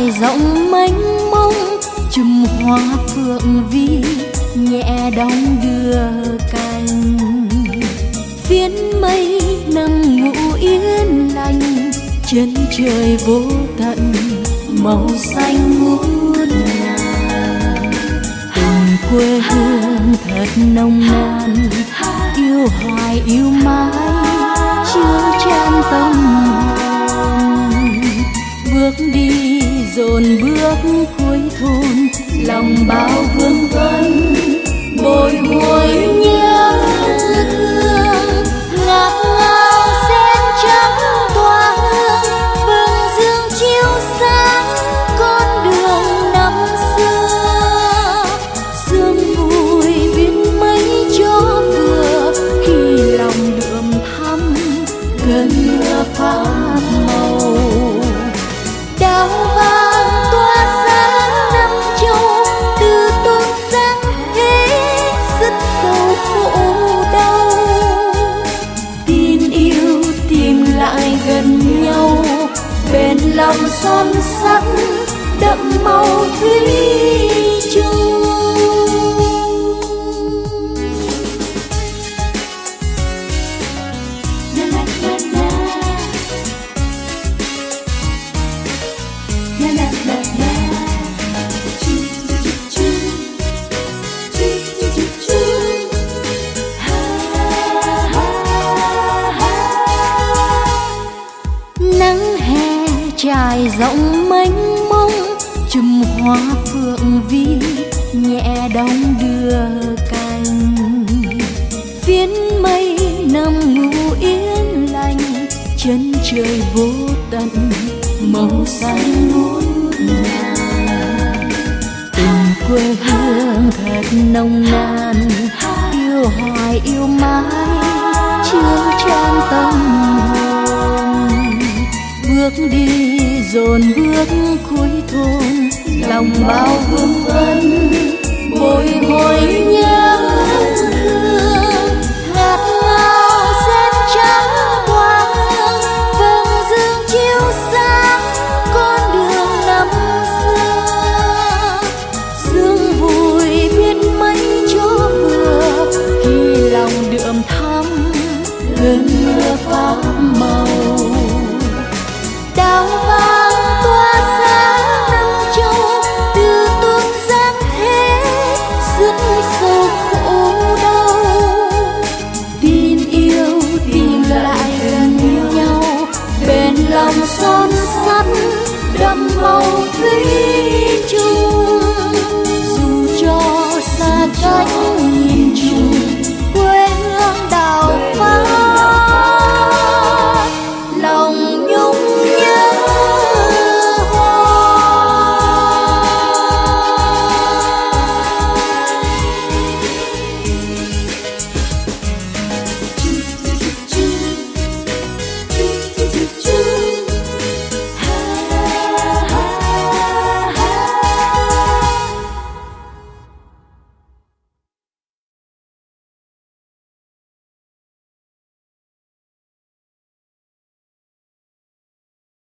trải rộng mênh mông, chùm hoa phượng vi nhẹ đong đưa cành. Phiến mây nằm ngủ yên lành, chân trời vô tận màu xanh ngút ngàn. Tình quê hương thật nồng nàn, yêu hoài yêu mãi chứa chan tâm hồn. Bước đi dồn bước cuối thôn, lòng bao vương vấn bồi hồi nhớ thương. Ngát ngào sen trắng tỏa hương, vầng dương chiếu sáng con đường năm xưa. Sương vui biến mấy cho vừa, khi lòng đượm thắm cơn mưa phai màu. Đào vàng tỏa sáng năm châu, từ tôn giang thế rất sâu khổ đau. Tin yêu tìm lại gần nhau, bên lòng son sắt đậm màu thủy chung. Nắng hè trải rộng mênh mông, chùm hoa phượng vi nhẹ đong đưa cành. Phiến mây nằm ngủ yên lành, chân trời vô tận màu xanh ngút ngàn. Tình quê hương thật nồng nàn, yêu hoài yêu mãi chứa chan tâm hồn. Bước đi dồn bước cuối thôn, lòng bao vương vấn bồi hồi nhớ